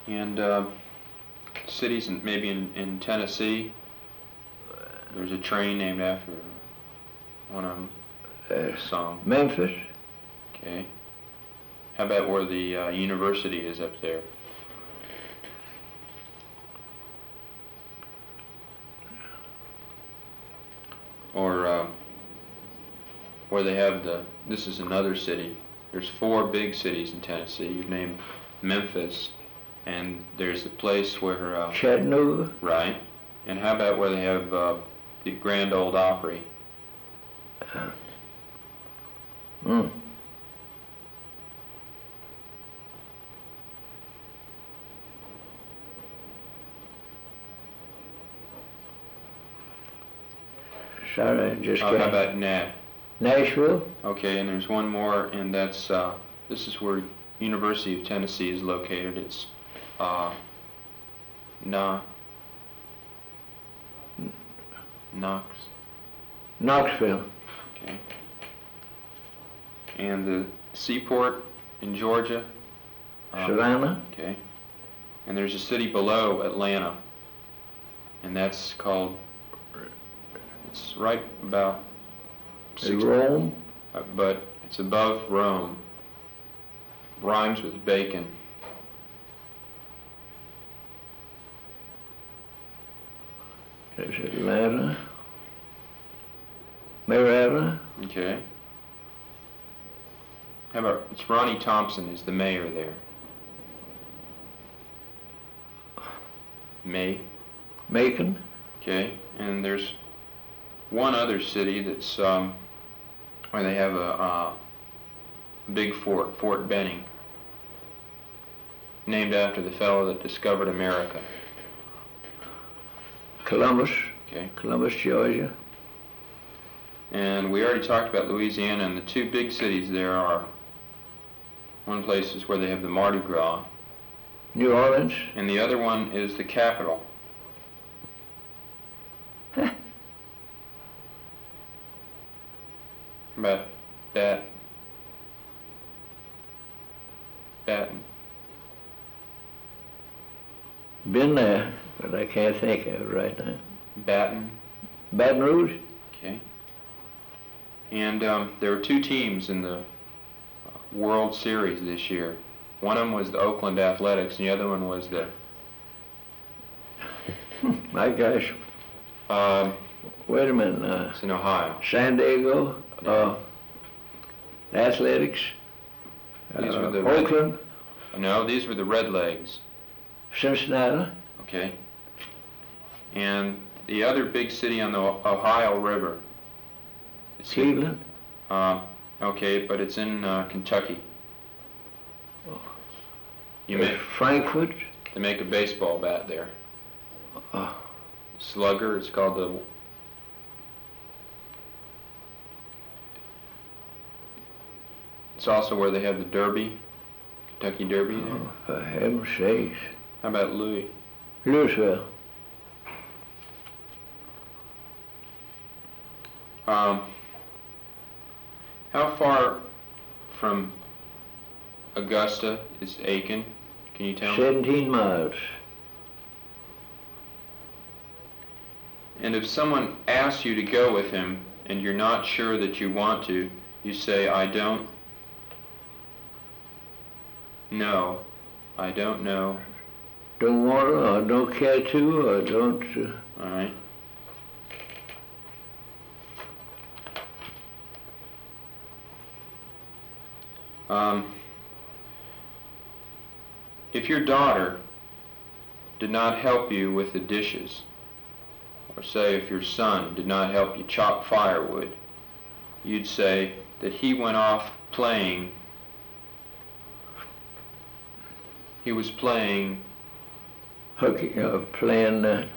And cities maybe in Tennessee, there's a train named after one of them. Song. Memphis. Okay. How about where the university is up there? Or where they have this is another city. There's 4 big cities in Tennessee. You've named Memphis, and there's a place where... Chattanooga. Right. And how about where they have the Grand Ole Opry? Sorry, I just How about Nashville? Okay, and there's one more, and that's this is where University of Tennessee is located. It's Knoxville. Okay. And the seaport in Georgia? Savannah. Okay. And there's a city below Atlanta, and that's called, it's right about... Rome? But it's above Rome. Rhymes with bacon. There's Atlanta. Marietta. Okay. How about, it's Ronnie Thompson is the mayor there. Macon. Okay, and there's one other city that's where they have a big fort, Fort Benning, named after the fellow that discovered America. Columbus. Okay. Columbus, Georgia. And we already talked about Louisiana, and the 2 big cities there are, one place is where they have the Mardi Gras. New Orleans. And the other one is the capital. About Baton. Been there, but I can't think of it right now. Baton Rouge. Okay. And there were 2 teams in the World Series this year. One of them was the Oakland Athletics, and the other one was the... My gosh. Wait a minute. It's in Ohio. San Diego. Athletics. These were the Oakland. No, these were the Redlegs. Cincinnati. Okay. And the other big city on the Ohio River. Cleveland. Okay, but it's in Kentucky. Frankfurt. They make a baseball bat there. Slugger, it's called the... It's also where they have the Derby, Kentucky Derby there. Oh, for heaven's sakes. How about Louisville? How far from Augusta is Aiken? Can you tell me? 17 miles. And if someone asks you to go with him and you're not sure that you want to, you say, I don't know. I don't know. Don't want to, or don't care to, or don't... All right. If your daughter did not help you with the dishes, or say if your son did not help you chop firewood, you'd say that he went off playing. He was playing... Playing